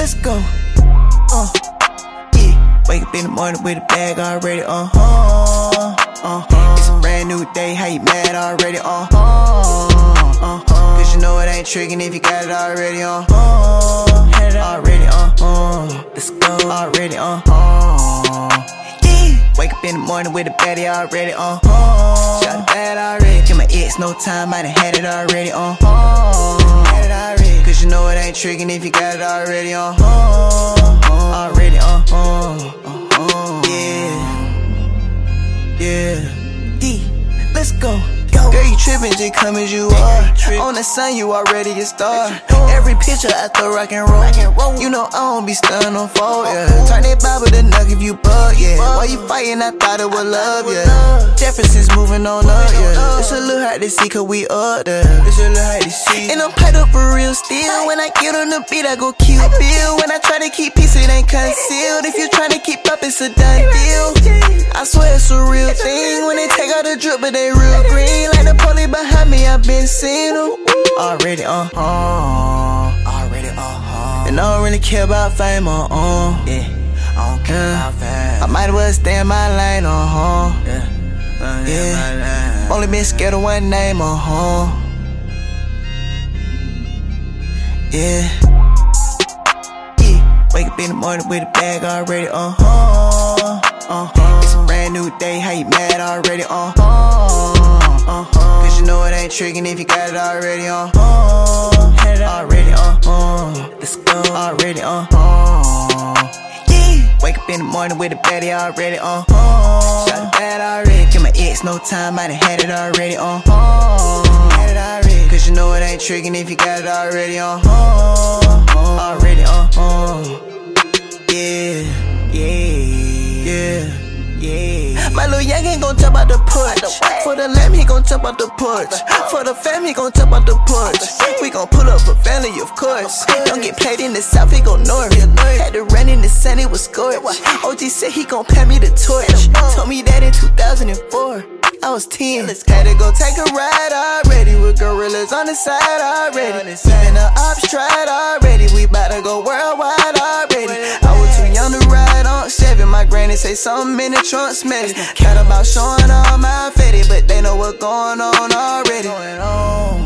let's go. Yeah. Wake up in the morning with a bag already, It's a brand new day, how you mad already, Cause you know it ain't tricking if you got it already, already, let's go, already, yeah. Wake up in the morning with a baddie already, Shot bad already. Give my ex no time, I done had it already, had it already. Cause you know it ain't tricking if you got it already, already, yeah, D, let's go. Girl, you trippin', just come as you are. On the sun, you already a star. Every picture I throw rock and roll. You know I don't be stunned on fold, yeah. Turn that Bible to knock if you bug, yeah. While you fightin', I thought it was love, yeah. Jefferson's moving on up, yeah. It's a little hard to see, cause we up there. It's a little hard to see. And I'm paid up for real still. When I get on the beat, I go kill Bill. When I try to keep peace, it ain't concealed. If you tryna keep up, it's a done deal. I swear it's a real thing. When they take out the drip, but they real green. Like the police behind me, I been seeing them. Already, already, And I don't really care about fame, yeah. I don't care about fame. I might as well stay in my lane, yeah. Only been scared of one name, yeah. Wake up in the morning with a bag already, It's a brand new day, how you mad already, Cause you know it ain't tricking if you got it already, already, let's go, already, yeah. Wake up in the morning with a baddie already, Shot bad already. Give my ex no time, I done had it already, had it already. Cause you know it ain't tricking if you got it already, already, yeah. My little young ain't gon' jump out the porch. For the lamb, he gon' jump out the porch. For the fam, he gon' jump out the porch. We gon' pull up for family, of course. Don't get played in the south, he gon' north. Had to run in the sun, it was scorched. OG said he gon' pass me the torch. Told me that in 2004. I was 10. Had to go take a ride already. With gorillas on the side already. Even the ops tried already. We bout to go worldwide already. I was too young to ride on Chevy. My granny say something in the trunk smelly. Cat about showing all my fatty, but they know what's going on already.